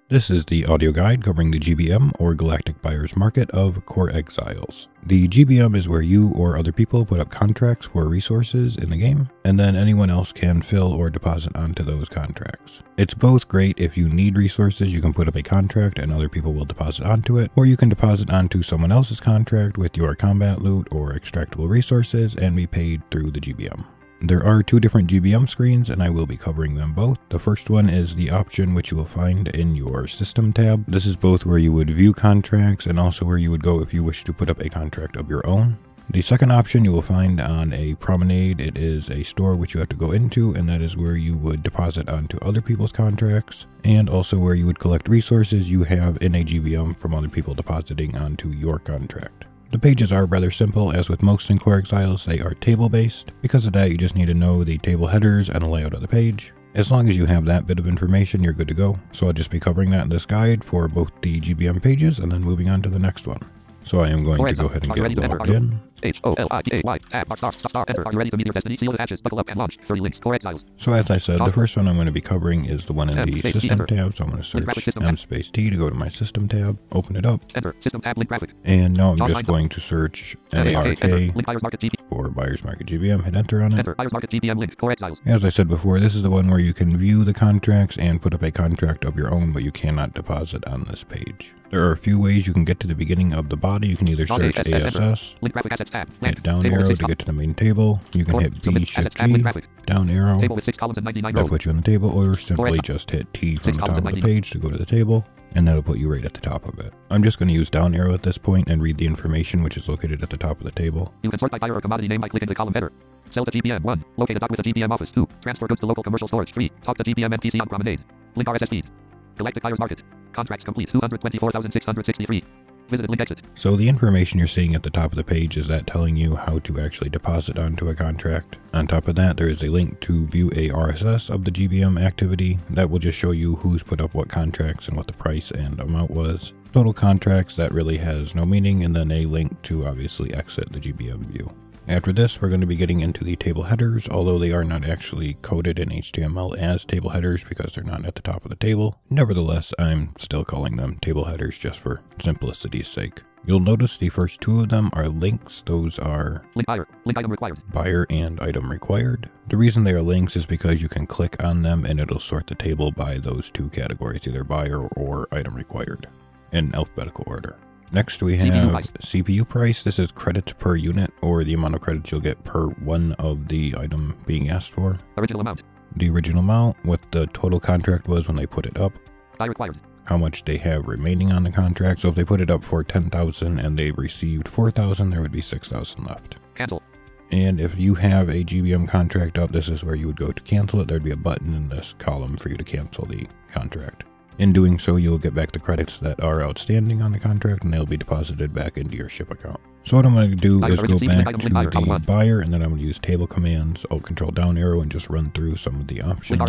This is the audio guide covering the GBM, or Galactic Buyer's Market, of Core Exiles. The GBM is where you or other people put up contracts for resources in the game, and then anyone else can fill or deposit onto those contracts. It's both great if you need resources, you can put up a contract and other people will deposit onto it, or you can deposit onto someone else's contract with your combat loot or extractable resources and be paid through the GBM. There are two different GBM screens, and I will be covering them both. The first one is the option which you will find in your System tab. This is both where you would view contracts and also where you would go if you wish to put up a contract of your own. The second option you will find on a promenade. It is a store which you have to go into, and that is where you would deposit onto other people's contracts, and also where you would collect resources you have in a GBM from other people depositing onto your contract. The pages are rather simple. As with most in Core Exiles, they are table-based. Because of that, you just need to know the table headers and the layout of the page. As long as you have that bit of information, you're good to go. So I'll just be covering that in this guide for both the GBM pages and then moving on to the next one. So I am going to go ahead and get logged in. HOLIDAY, tab, enter. Are you ready to meet your destiny? Seal the hatches, buckle up and launch. 30 links, Core Exiles. So as I said, the first one I'm going to be covering is the one in the System tab. So I'm going to search M-T to go to my System tab, open it up. Enter, System tab, link graphic. And now I'm just going to search MARK for Buyer's Market GBM, hit enter on it. Enter, Buyer's Market GBM link, Core Exiles. As I said before, this is the one where you can view the contracts and put up a contract of your own, but you cannot deposit on this page. There are a few ways you can get to the beginning of the body. You can either search ASS, hit down arrow to get to the main table. You can hit B shift G, down arrow, that'll put you on the table, or simply just hit T from the top of the page to go to the table, and that'll put you right at the top of it. I'm just going to use down arrow at this point and read the information which is located at the top of the table. You can sort by buyer or commodity name by clicking the column header. Sell to GBM 1. Locate a dock with a GBM office 2. Transfer goods to local commercial storage 3. Talk to GBM NPC on promenade. Link RSS feed. Galactic Buyer's Market. Contracts complete 224,663. Visited link exit. So the information you're seeing at the top of the page is that telling you how to actually deposit onto a contract. On top of that, there is a link to view a RSS of the GBM activity. That will just show you who's put up what contracts and what the price and amount was. Total contracts, that really has no meaning, and then a link to obviously exit the GBM view. After this, we're going to be getting into the table headers, although they are not actually coded in HTML as table headers because they're not at the top of the table. Nevertheless, I'm still calling them table headers just for simplicity's sake. You'll notice the first two of them are links. Those are link buyer, link item required. Buyer and item required. The reason they are links is because you can click on them and it'll sort the table by those two categories, either buyer or item required, in alphabetical order. Next we have CPU price. This is credits per unit, or the amount of credits you'll get per one of the item being asked for. Original amount. The original amount, what the total contract was when they put it up. Buyer required. How much they have remaining on the contract. So if they put it up for 10,000 and they received 4,000, there would be 6,000 left. Cancel. And if you have a GBM contract up, this is where you would go to cancel it. There'd be a button in this column for you to cancel the contract. In doing so, you'll get back the credits that are outstanding on the contract, and they'll be deposited back into your ship account. So what I'm going to do is go back to the buyer, and then I'm going to use table commands, Alt Control down arrow, and just run through some of the options.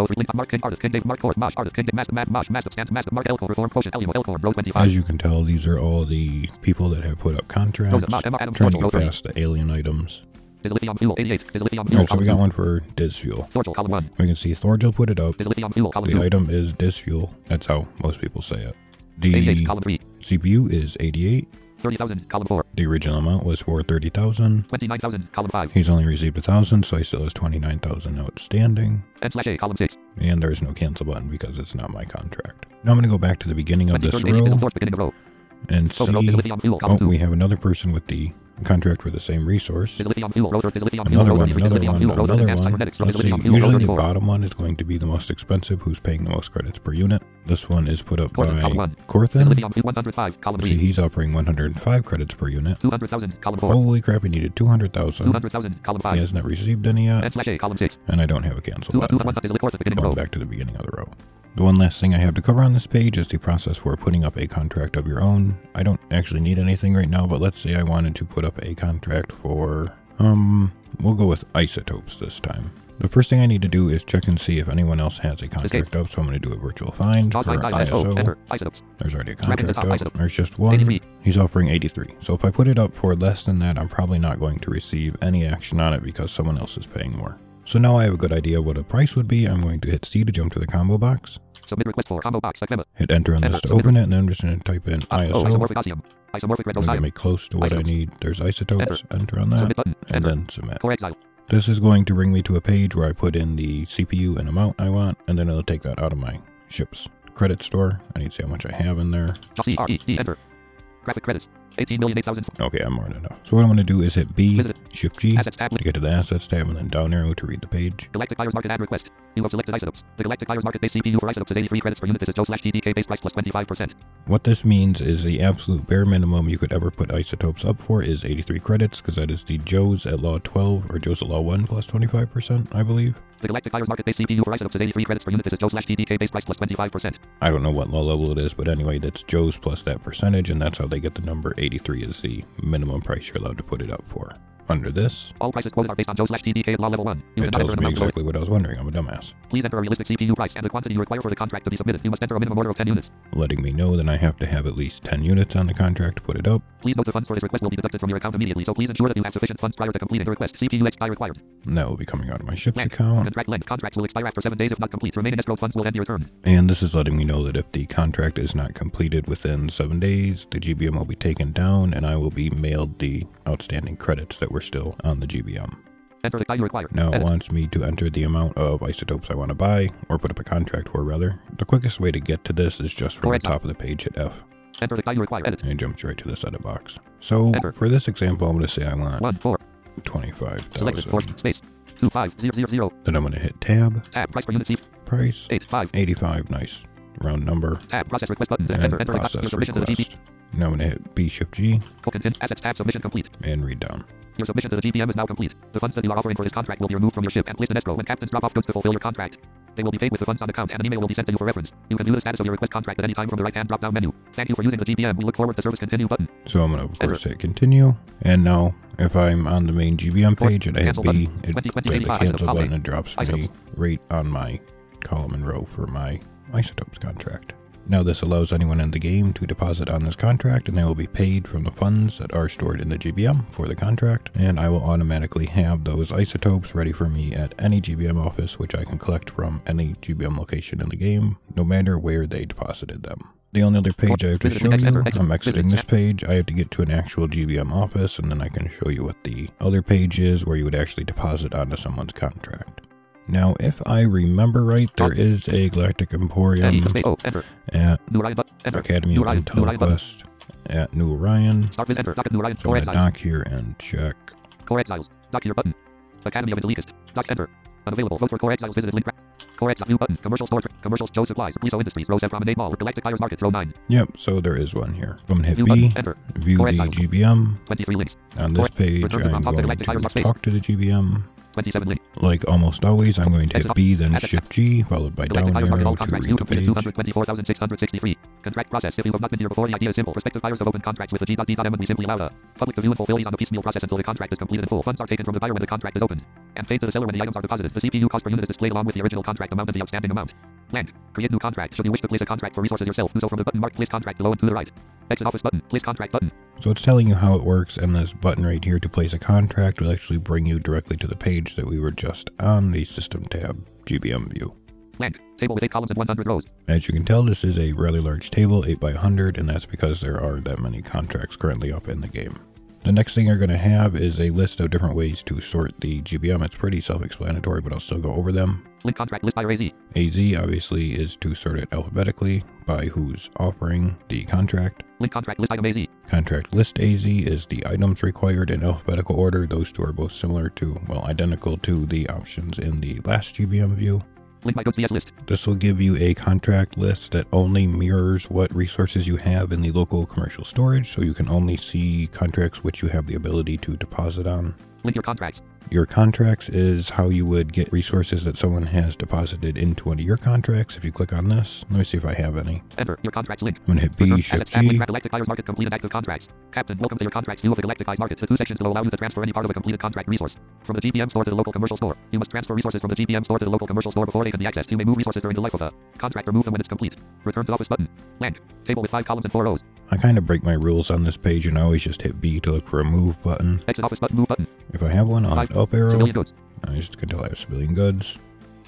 As you can tell, these are all the people that have put up contracts. I'm trying to get past the alien items. Alright, so we got one for Diz Fuel. We can see Thorgil put it up. The item is Diz Fuel. That's how most people say it. The CPU is 88. 30,000, column 4. The original amount was for 30,000. 29,000, column 5. He's only received 1,000, so he still has 29,000 outstanding. N/A, column 6. And there's no cancel button because it's not my contract. Now I'm going to go back to the beginning of this row and see. Oh, we have another person with the contract for the same resource. Another one. Let's see, usually the bottom one is going to be the most expensive, who's paying the most credits per unit. This one is put up by Corthan. See, he's offering 105 credits per unit. Holy crap, he needed 200,000. He has not received any yet. And I don't have a cancel button. Going back to the beginning of the row. The one last thing I have to cover on this page is the process for putting up a contract of your own. I don't actually need anything right now, but let's say I wanted to put up a contract for, we'll go with isotopes this time. The first thing I need to do is check and see if anyone else has a contract up, so I'm going to do a virtual find for ISO. There's already a contract up. There's just one. He's offering 83. So if I put it up for less than that, I'm probably not going to receive any action on it because someone else is paying more. So now I have a good idea what a price would be. I'm going to hit C to jump to the combo box. Submit request for combo box. Like Hit enter on this to open it, and then I'm just going to type in ISO. Isomorphic osmium. Isomorphic red I'm going to make close to what I need. There's isotopes. Enter on that. Submit button. And then submit. Core Exile. This is going to bring me to a page where I put in the CPU and amount I want, and then it'll take that out of my ship's credit store. I need to see how much I have in there. C-R-E-D, enter. Graphic credits. 18,008,000. Okay, I'm more than enough. So what I'm going to do is hit B, Visit. Shift G, Assets tab. to get to the Assets tab, and then down arrow to read the page. Galactic Buyers Market ad request. You have selected isotopes. The Galactic Buyers Market base CPU for isotopes is 83 credits per unit. This is Joe/TDK base price plus 25%. What this means is the absolute bare minimum you could ever put isotopes up for is 83 credits, because that is the Joe's at Law 12, or Joe's at Law 1 plus 25%, I believe. The Galactic Buyers Market base CPU for isotopes is 83 credits per unit. This is Joe/TDK base price plus 25%. I don't know what law level it is, but anyway, that's Joe's plus that percentage, and that's how they get the number 83 is the minimum price you're allowed to put it up for. Under this, all prices quoted are based on Joe/TDK at law level 1. You it cannot tells enter an me amount below exactly what I was wondering. I'm a dumbass. Please enter a realistic CPU price and the quantity you require for the contract to be submitted. You must enter a minimum order of 10 units. Letting me know that I have to have at least 10 units on the contract to put it up. Please note the funds for this request will be deducted from your account immediately, so please ensure that you have sufficient funds prior to completing the request. CPU XP required. And that will be coming out of my ship's Length. account. Contract length. Contracts will expire after 7 days if not complete. Remaining escrow funds will end your term. And this is letting me know that if the contract is not completed within 7 days, the GBM will be taken down and I will be mailed the outstanding credits that were still on the GBM. Enter the value required. Now it Edit. wants me to enter the amount of isotopes I want to buy, or put up a contract for, rather. The quickest way to get to this is just from the top of the page, hit F, Enter the value required. Edit. and it jumps right to this edit box. So Enter. for this example, I'm going to say I want 1 4. Selected 4 25,000. space 25000. Then I'm going to hit Tab, Tab price per unit C. price, 85. 85, nice, round number, Tab process request button. and Enter your process submission to the GBM. request. Now I'm going to hit B, Shift G, Content assets tab submission complete. and read down. Your submission to the GBM is now complete. The funds that you are offering for this contract will be removed from your ship and placed in escrow when captains drop off goods to fulfill your contract. They will be paid with the funds on account and an email will be sent to you for reference. You can view the status of your request contract at any time from the right-hand drop-down menu. Thank you for using the GBM. We look forward to service continue button. So I'm going to, of course, hit continue. And now, if I'm on the main GBM page and I hit Cancel B, button. it 20, grabs the 85 cancel isotopes. button and drops me Isotopes. right on my column and row for my isotopes contract. Now this allows anyone in the game to deposit on this contract, and they will be paid from the funds that are stored in the GBM for the contract, and I will automatically have those isotopes ready for me at any GBM office, which I can collect from any GBM location in the game, no matter where they deposited them. The only other page I have to show you, I'm exiting this page, I have to get to an actual GBM office, and then I can show you what the other page is where you would actually deposit onto someone's contract. Now, if I remember right, there is a Galactic Emporium at Academy of IntelliQuest at New Orion. So I'm going to dock here and check. Core Exiles. Dock here button. Academy of IntelliQuest. Dock enter. Unavailable. Vote for Core Exiles. Visited link. Core Exiles. View button. Commercial store. Commercials. Joe Supplies. Pliso Industries. Rose Promenade Mall. Galactic Buyers Market. Row 9. Yep, so there is one here. I'm going to View hit B. button. Enter. View Core the Exiles. GBM. 23 links. On this page, Return to I'm top of the going Galactic Buyers to Market. talk to the GBM. 27 link. Like almost always, I'm going to hit B, then Shift G, followed by down Galactic Buyers Market. arrow All to contracts. read You the completed page. 224,663. Contract process. If you have not been here before, the idea is simple. Prospective buyers of open contracts with the G.D.M would be simply allowed public to view and fulfill these on the piecemeal process until the contract is completed in full. Funds are taken from the buyer when the contract is opened and paid to the seller when the items are deposited. The CPU cost per unit is displayed along with the original contract amount and the outstanding amount. Blank. Create new contract. Should you wish to place a contract for resources yourself, do so from the button marked Place Contract below and to the right. Exit Office button. Place Contract button. So it's telling you how it works, and this button right here to place a contract will actually bring you directly to the page that we were just on, the System tab, GBM view. Blank. Table with 8 columns and 100 rows. As you can tell, this is a rather large table, 8 by 100, and that's because there are that many contracts currently up in the game. The next thing you're going to have is a list of different ways to sort the GBM. It's pretty self-explanatory, but I'll still go over them. Link contract list by AZ. AZ obviously is to sort it alphabetically by who's offering the contract. Link contract list item AZ. Contract list AZ is the items required in alphabetical order. Those two are both similar to, well, identical to the options in the last GBM view. Link my goods VS list. This will give you a contract list that only mirrors what resources you have in the local commercial storage, so you can only see contracts which you have the ability to deposit on. Link your contracts. Your contracts is how you would get resources that someone has deposited into one of your contracts. If you click on this, let me see if I have any. Enter your contracts link. I'm going to hit B, Shift G. Galactic Buyers Market completed active contracts. Captain, welcome to your contracts view of the Galactic Buyers Market. The two sections will allow you to transfer any part of a completed contract resource from the GBM store to the local commercial store. You must transfer resources from the GBM store to the local commercial store before they can be accessed. You may move resources during the life of a contract or move them when it's complete. Return to office button. Blank. Table with 5 columns and 4 rows. I kind of break my rules on this page and I always just hit B to look for a move button. Exit office button. Move button. If I have one, I'll hit up arrow. Civilian goods. I just can tell I have civilian goods.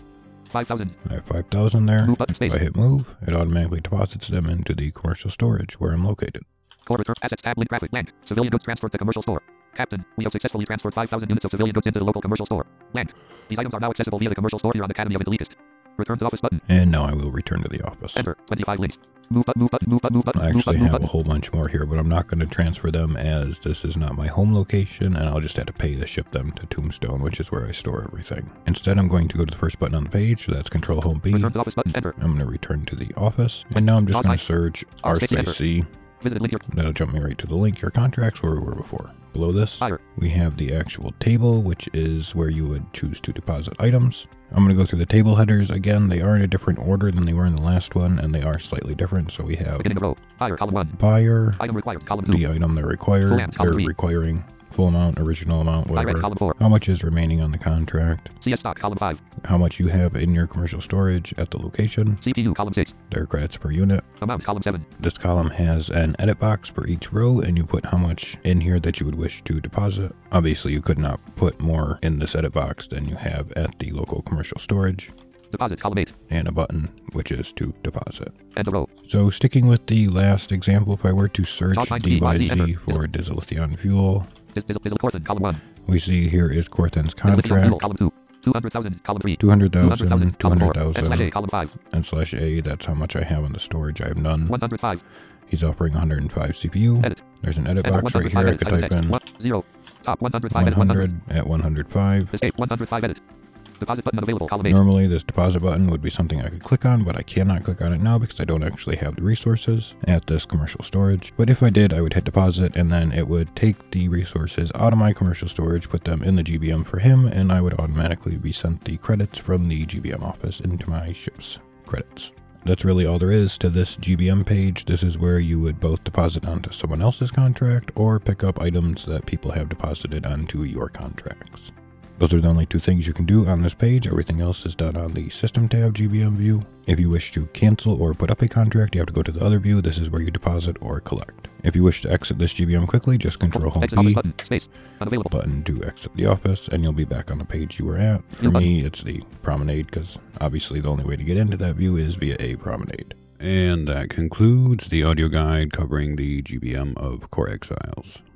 5,000. I have 5,000 there. Move button space. If I hit move, it automatically deposits them into the commercial storage where I'm located. Core return assets tab link graphic blank. Civilian goods transferred to commercial store. Captain, we have successfully transferred 5,000 units of civilian goods into the local commercial store. Blank. These items are now accessible via the commercial store here on Academy of Elitist. Return to office button. And now I will return to the office. Enter. 25 links. Move button, move button, move button, move button. I move actually button, move have a button. whole bunch more here, but I'm not going to transfer them as this is not my home location, and I'll just have to pay to ship them to Tombstone, which is where I store everything. Instead, I'm going to go to the first button on the page, so that's Control Home B. Return to office button. Enter. I'm going to return to the office, and now I'm just going to search R space enter. R-C. Visited link here. That'll jump me right to the link, your contracts, where we were before. Below this, Fire. we have the actual table, which is where you would choose to deposit items. I'm going to go through the table headers again. They are in a different order than they were in the last one, and they are slightly different. So we have Beginning of row. Fire column 1. buyer, Item required column 2. the item they're required, Full amount, they're column 3. requiring full amount, original amount, Direct whatever. column 4. How much is remaining on the contract, CS stock column 5. how much you have in your commercial storage at the location, CPU column 6. their credits per unit. Amount column 7. This column has an edit box for each row, and you put how much in here that you would wish to deposit. Obviously, you could not put more in this edit box than you have at the local commercial storage. Deposit column 8. And a button, which is to deposit. End of row. So sticking with the last example, if I were to search Top 90, YZ, enter. DYZ for Disilithion fuel, Disilithion Corthan column 1. we see here is Corthan's Disilithion fuel contract, column 2. 200,000 column 3. 200,000, column 4. And 200,000, slash A column 5. and slash A, that's how much I have in the storage. I have none. 105. He's offering 105 CPU. Edit. There's an edit Enter box right here. I could type in 0. Top 105 and 100. 100 at 105. Escape 105 edit. Deposit button unavailable column 8. Normally this deposit button would be something I could click on, but I cannot click on it now because I don't actually have the resources at this commercial storage. But if I did, I would hit deposit, and then it would take the resources out of my commercial storage, put them in the GBM for him, and I would automatically be sent the credits from the GBM office into my ship's credits. That's really all there is to this GBM page. This is where you would both deposit onto someone else's contract or pick up items that people have deposited onto your contracts. Those are the only two things you can do on this page. Everything else is done on the System tab GBM view. If you wish to cancel or put up a contract, you have to go to the other view. This is where you deposit or collect. If you wish to exit this GBM quickly, just Control Home Exit office B, button. Space. Unavailable. button to exit the office, and you'll be back on the page you were at. For me, it's the promenade, because obviously the only way to get into that view is via a promenade. And that concludes the audio guide covering the GBM of Core Exiles.